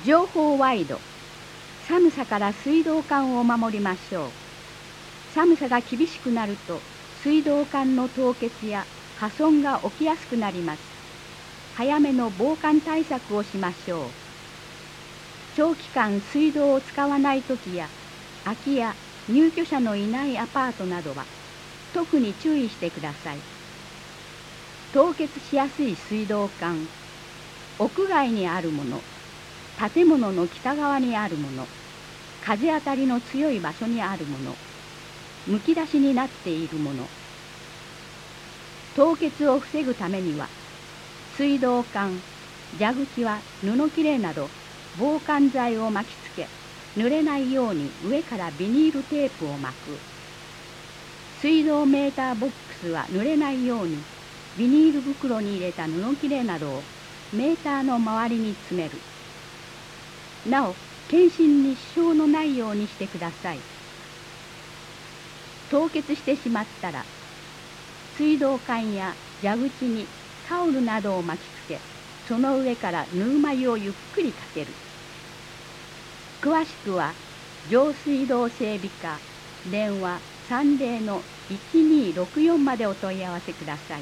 情報ワイド。寒さから水道管を守りましょう。寒さが厳しくなると水道管の凍結や破損が起きやすくなります。早めの防寒対策をしましょう。長期間水道を使わないときや空き家、入居者のいないアパートなどは特に注意してください。凍結しやすい水道管、屋外にあるもの、建物の北側にあるもの、風当たりの強い場所にあるもの、むき出しになっているもの。凍結を防ぐためには、水道管、蛇口は布切れなど防寒剤を巻きつけ、濡れないように上からビニールテープを巻く。水道メーターボックスは濡れないようにビニール袋に入れた布切れなどをメーターの周りに詰める。なお、検診に支障のないようにしてください。凍結してしまったら、水道管や蛇口にタオルなどを巻きつけ、その上からぬるま湯をゆっくりかける。詳しくは、上水道整備課、電話30-1264までお問い合わせください。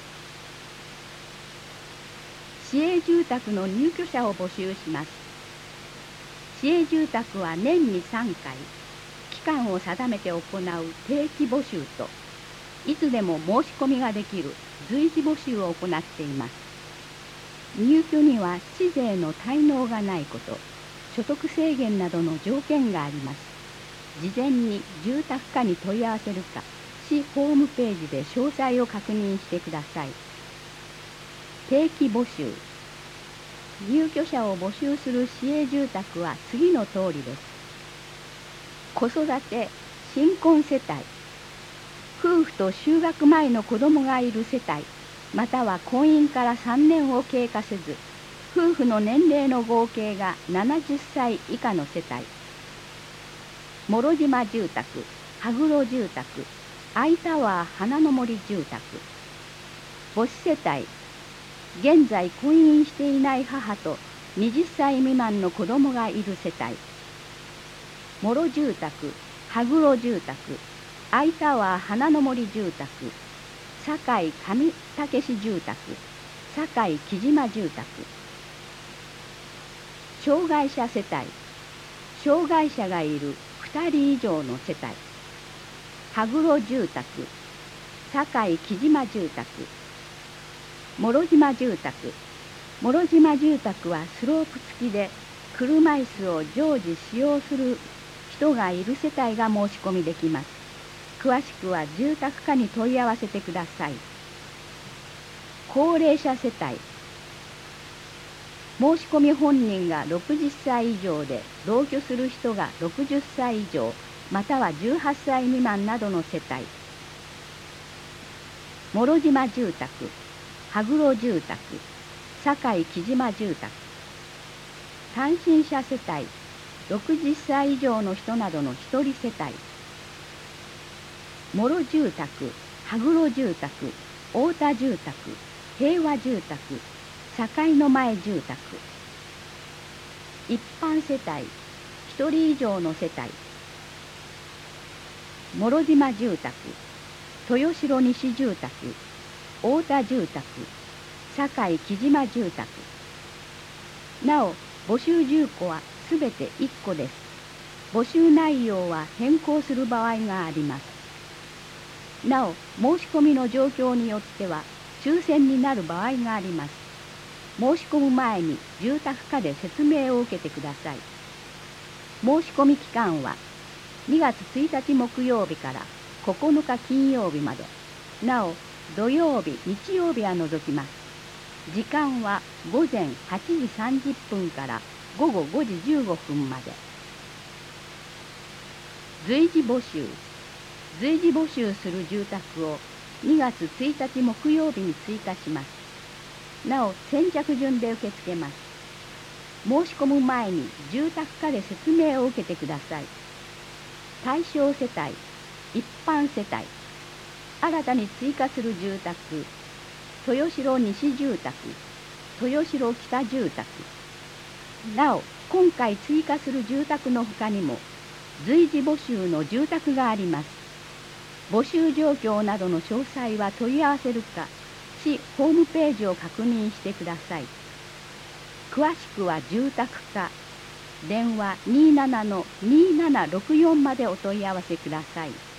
市営住宅の入居者を募集します。市営住宅は年に3回、期間を定めて行う定期募集と、いつでも申し込みができる随時募集を行っています。入居には市税の滞納がないこと、所得制限などの条件があります。事前に住宅課に問い合わせるか、市ホームページで詳細を確認してください。定期募集。入居者を募集する市営住宅は次の通りです。子育て、新婚世帯、夫婦と就学前の子供がいる世帯、または婚姻から3年を経過せず、夫婦の年齢の合計が70歳以下の世帯、諸島住宅、羽黒住宅、アイタワー花の森住宅、母子世帯、現在婚姻していない母と20歳未満の子供がいる世帯、諸住宅、羽黒住宅、アイタワー花の森住宅、堺上武市住宅、堺木島住宅、障害者世帯、障害者がいる2人以上の世帯、羽黒住宅、堺木島住宅、諸島住宅。諸島住宅はスロープ付きで車椅子を常時使用する人がいる世帯が申し込みできます。詳しくは住宅課に問い合わせてください。高齢者世帯。申し込み本人が60歳以上で同居する人が60歳以上または18歳未満などの世帯。諸島住宅、羽黒住宅、堺木島住宅。単身者世帯、60歳以上の人などの一人世帯。諸住宅、羽黒住宅、太田住宅、平和住宅、境の前住宅。一般世帯、一人以上の世帯。諸島住宅、豊城西住宅、太田住宅、堺木島住宅。なお、募集住戸はすべて1戸です。募集内容は変更する場合があります。なお、申し込みの状況によっては抽選になる場合があります。申し込む前に住宅課で説明を受けてください。申し込み期間は2月1日木曜日から9日金曜日まで。なお、土曜日、日曜日は除きます。時間は午前8時30分から午後5時15分まで。随時募集。随時募集する住宅を2月1日木曜日に追加します。なお、先着順で受け付けます。申し込む前に住宅課で説明を受けてください。対象世帯、一般世帯、新たに追加する住宅、豊城西住宅、豊城北住宅。なお、 今回追加する住宅のほかにも随時募集の住宅があります。募集状況などの詳細は問い合わせるか、市ホームページを確認してください。詳しくは住宅課、電話27-2764までお問い合わせください。